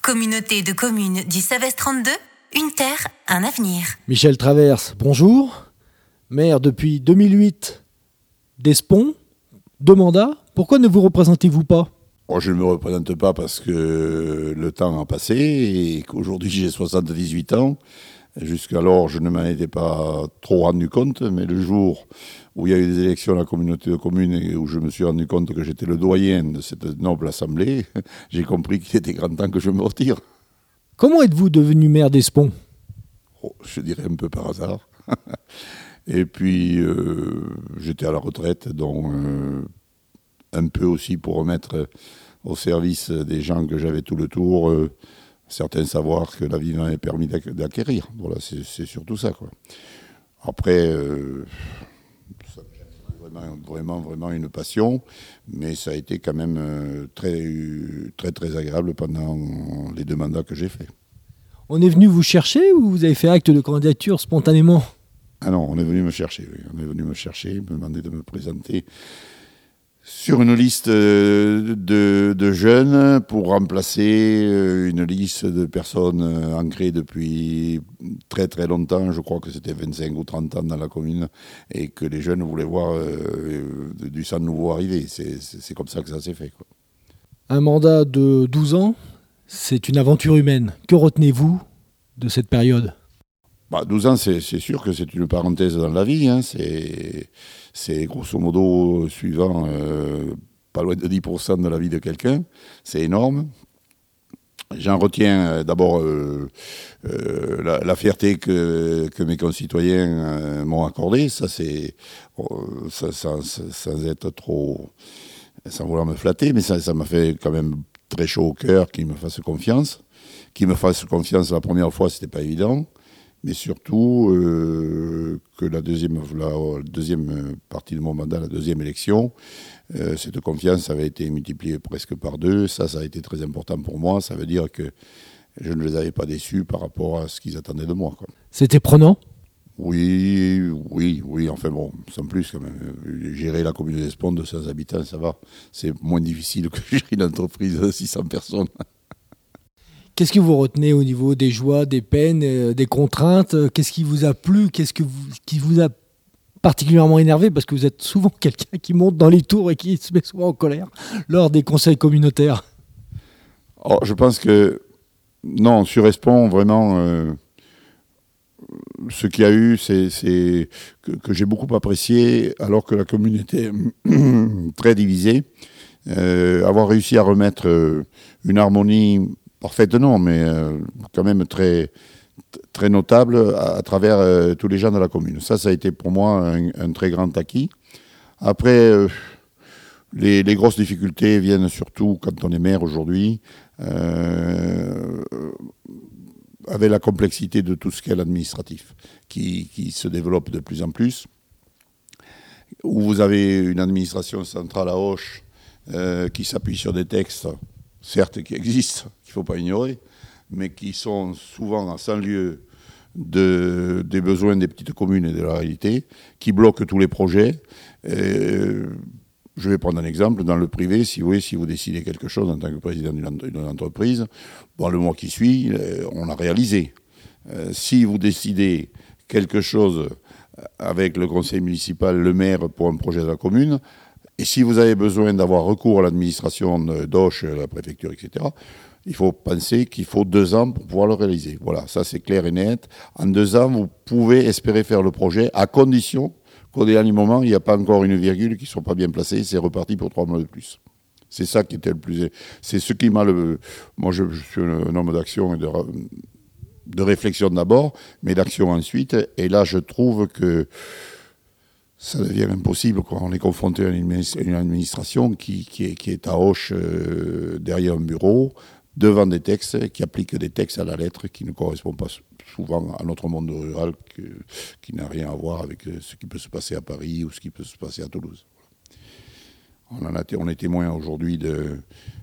Communauté de communes du Savès 32, une terre, un avenir. Michel Traverse, bonjour. Maire depuis 2008 d'Espont, 2 mandats. Pourquoi ne vous représentez-vous pas ? Je ne me représente pas parce que le temps a passé et qu'aujourd'hui j'ai 78 ans. Jusqu'alors, je ne m'en étais pas trop rendu compte, mais le jour où il y a eu des élections à la communauté de communes et où je me suis rendu compte que j'étais le doyen de cette noble assemblée, j'ai compris qu'il était grand temps que je me retire. Comment êtes-vous devenu maire d'Espont ? Je dirais un peu par hasard. Et puis, j'étais à la retraite, donc un peu aussi pour remettre au service des gens que j'avais tout le tour certains savoirs que la vie m'avait permis d'acquérir. Voilà, c'est surtout ça, quoi. Après, ça vraiment une passion, mais ça a été quand même très agréable pendant les 2 mandats que j'ai faits. On est venu vous chercher ou vous avez fait acte de candidature spontanément ? Ah non, on est venu me chercher, oui. On est venu me chercher, me demander de me présenter sur une liste de jeunes pour remplacer une liste de personnes ancrées depuis très longtemps. Je crois que c'était 25 ou 30 ans dans la commune et que les jeunes voulaient voir du sang nouveau arriver. C'est comme ça que ça s'est fait, quoi. Un mandat de 12 ans, c'est une aventure humaine. Que retenez-vous de cette période ? 12 ans, c'est sûr que c'est une parenthèse dans la vie, hein. C'est grosso modo suivant pas loin de 10% de la vie de quelqu'un. C'est énorme. J'en retiens d'abord la fierté que mes concitoyens m'ont accordée. Ça, c'est sans être trop, sans vouloir me flatter, mais ça m'a fait quand même très chaud au cœur qu'ils me fassent confiance. Qu'ils me fassent confiance la première fois, c'était pas évident. Mais surtout que la deuxième partie de mon mandat, la deuxième élection, cette confiance avait été multipliée presque par 2. Ça a été très important pour moi. Ça veut dire que je ne les avais pas déçus par rapport à ce qu'ils attendaient de moi, quoi. C'était prenant ? Oui. Enfin bon, sans plus quand même. Gérer la commune d'Espont de 200 habitants, ça va. C'est moins difficile que gérer une entreprise de 600 personnes. Qu'est-ce que vous retenez au niveau des joies, des peines, des contraintes ? Qu'est-ce qui vous a plu ? Qui vous a particulièrement énervé ? Parce que vous êtes souvent quelqu'un qui monte dans les tours et qui se met souvent en colère lors des conseils communautaires. Je pense que, non, sur Espont, vraiment, ce qu'il y a eu, c'est que j'ai beaucoup apprécié, alors que la commune était très divisée. Avoir réussi à remettre une harmonie parfaite, non, mais quand même très notable à travers tous les gens de la commune. Ça a été pour moi un très grand acquis. Après, les grosses difficultés viennent surtout quand on est maire aujourd'hui, avec la complexité de tout ce qu'est l'administratif, qui se développe de plus en plus, où vous avez une administration centrale à Auch qui s'appuie sur des textes, certes qui existent, qu'il ne faut pas ignorer, mais qui sont souvent à 100 lieues des besoins des petites communes et de la réalité, qui bloquent tous les projets. Je vais prendre un exemple. Dans le privé, si vous décidez quelque chose en tant que président d'une entreprise, le mois qui suit, on l'a réalisé. Si vous décidez quelque chose avec le conseil municipal, le maire pour un projet de la commune, et si vous avez besoin d'avoir recours à l'administration d'Auch, la préfecture, etc., il faut penser qu'il faut 2 ans pour pouvoir le réaliser. Voilà, ça c'est clair et net. En 2 ans, vous pouvez espérer faire le projet, à condition qu'au dernier moment, il n'y a pas encore une virgule qui ne soit pas bien placée, c'est reparti pour 3 mois de plus. C'est ça qui était le plus... C'est ce qui m'a le... Moi, je suis un homme d'action et de réflexion d'abord, mais d'action ensuite. Et là, je trouve que ça devient impossible, quoi. On est confronté à une administration qui est à Auch derrière un bureau, devant des textes, qui appliquent des textes à la lettre, qui ne correspondent pas souvent à notre monde rural, qui n'a rien à voir avec ce qui peut se passer à Paris ou ce qui peut se passer à Toulouse. On est témoin aujourd'hui d'une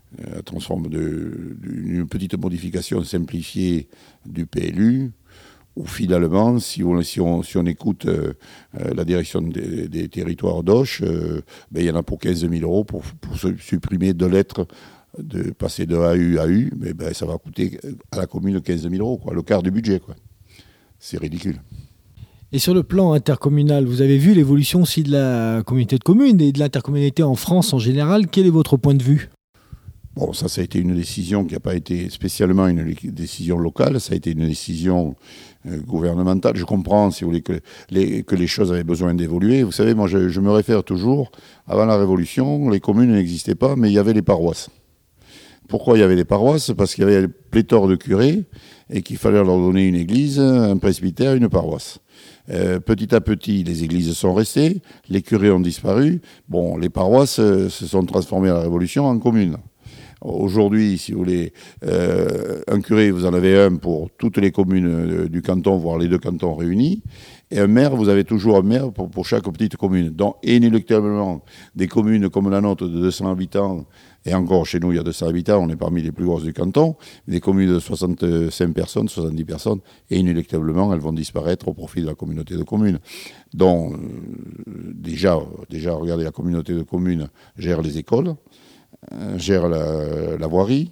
petite modification simplifiée du PLU, où finalement, si on écoute la direction des territoires d'Auch, il y en a pour 15 000 € pour supprimer 2 lettres de passer de AU à U, mais ben, ça va coûter à la commune 15 000 euros, quoi, le quart du budget, quoi. C'est ridicule. Et sur le plan intercommunal, vous avez vu l'évolution aussi de la communauté de communes et de l'intercommunalité en France en général. Quel est votre point de vue ? Bon, ça a été une décision qui n'a pas été spécialement une décision locale, ça a été une décision gouvernementale. Je comprends, si vous voulez, que les choses avaient besoin d'évoluer. Vous savez, moi, je me réfère toujours, avant la Révolution, les communes n'existaient pas, mais il y avait les paroisses. Pourquoi il y avait les paroisses ? Parce qu'il y avait pléthore de curés et qu'il fallait leur donner une église, un presbytère, une paroisse. Petit à petit, les églises sont restées, les curés ont disparu. Bon, les paroisses se sont transformées à la Révolution en communes. Aujourd'hui, si vous voulez, un curé, vous en avez un pour toutes les communes du canton, voire les deux cantons réunis. Et un maire, vous avez toujours un maire pour chaque petite commune. Donc, inéluctablement, des communes comme la nôtre de 200 habitants, et encore chez nous, il y a 200 habitants, on est parmi les plus grosses du canton, des communes de 65 personnes, 70 personnes, et inéluctablement, elles vont disparaître au profit de la communauté de communes. Donc, déjà, regardez, la communauté de communes gère les écoles, gère la voirie,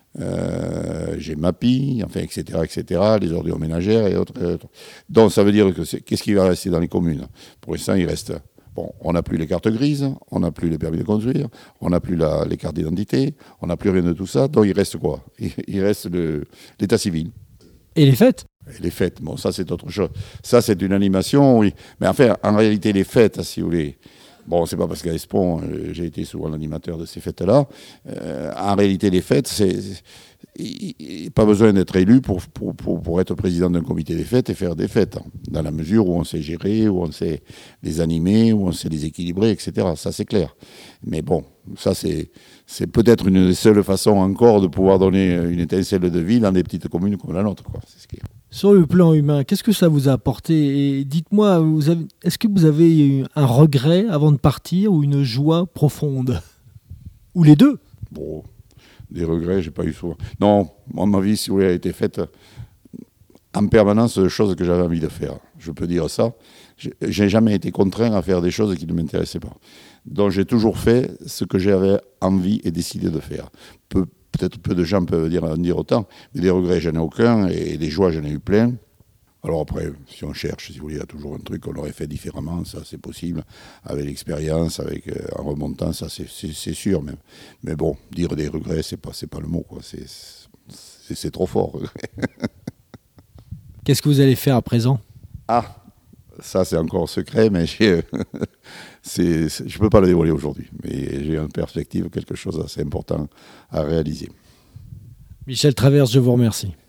j'ai MAPI, enfin, etc., les ordures ménagères et autres. Donc, ça veut dire que qu'est-ce qui va rester dans les communes ? Pour l'instant, il reste... Bon, on n'a plus les cartes grises, on n'a plus les permis de construire, on n'a plus les cartes d'identité, on n'a plus rien de tout ça. Donc, il reste quoi ? Il reste l'état civil. Et les fêtes ? Et les fêtes, bon, ça, c'est autre chose. Ça, c'est une animation, oui. Mais enfin, en réalité, les fêtes, si vous voulez... Bon, c'est pas parce qu'à Espont, j'ai été souvent l'animateur de ces fêtes-là. En réalité, les fêtes, pas besoin d'être élu pour être président d'un comité des fêtes et faire des fêtes. Dans la mesure où on sait gérer, où on sait les animer, où on sait les équilibrer, etc. Ça, c'est clair. Mais bon, ça, c'est peut-être une des seules façons encore de pouvoir donner une étincelle de vie dans des petites communes comme la nôtre, quoi. C'est ce qui est. Sur le plan humain, qu'est-ce que ça vous a apporté ? Et dites-moi, est-ce que vous avez eu un regret avant de partir ou une joie profonde ? Ou les deux ? Bon, des regrets, j'ai pas eu souvent. Non, ma vie, si vous voulez, a été faite en permanence de choses que j'avais envie de faire. Je peux dire ça. J'ai jamais été contraint à faire des choses qui ne m'intéressaient pas. Donc j'ai toujours fait ce que j'avais envie et décidé de faire. Peut-être peu de gens peuvent en dire autant, mais des regrets, j'en ai aucun, et des joies, j'en ai eu plein. Alors après, si on cherche, si vous voulez, il y a toujours un truc qu'on aurait fait différemment, ça c'est possible, avec l'expérience, en remontant, ça c'est sûr même. Mais bon, dire des regrets, c'est pas le mot, quoi. C'est trop fort. Qu'est-ce que vous allez faire à présent ? Ah, ça c'est encore secret, mais je ne peux pas le dévoiler aujourd'hui. Mais j'ai en perspective quelque chose d'assez important à réaliser. Michel Traverse, je vous remercie.